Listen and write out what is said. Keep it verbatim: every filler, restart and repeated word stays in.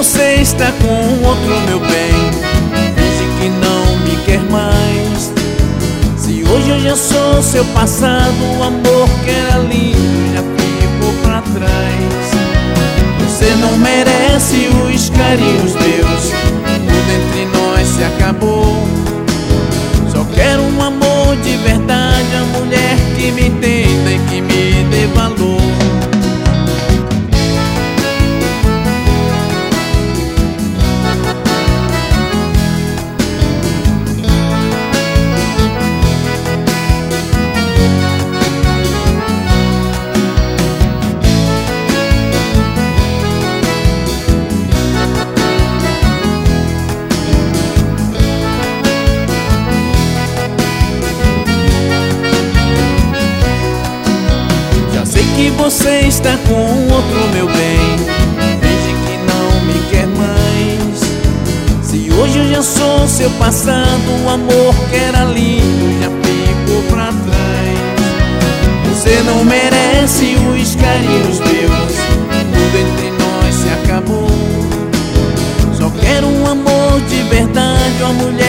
você está com outro, meu bem. Finge que não me quer mais. Se hoje eu já sou seu passado, o amor que era lindo já ficou pra trás. Você não merece os carinhos meus, tudo entre nós se acabou. Só quero um amor de verdade, a mulher que me entenda e que me dê valor. Que você está com outro, meu bem. Finge que não me quer mais. Se hoje eu já sou seu passado, o amor que era lindo já ficou pra trás. Você não merece os carinhos meus, tudo entre nós se acabou. Só quero um amor de verdade, uma mulher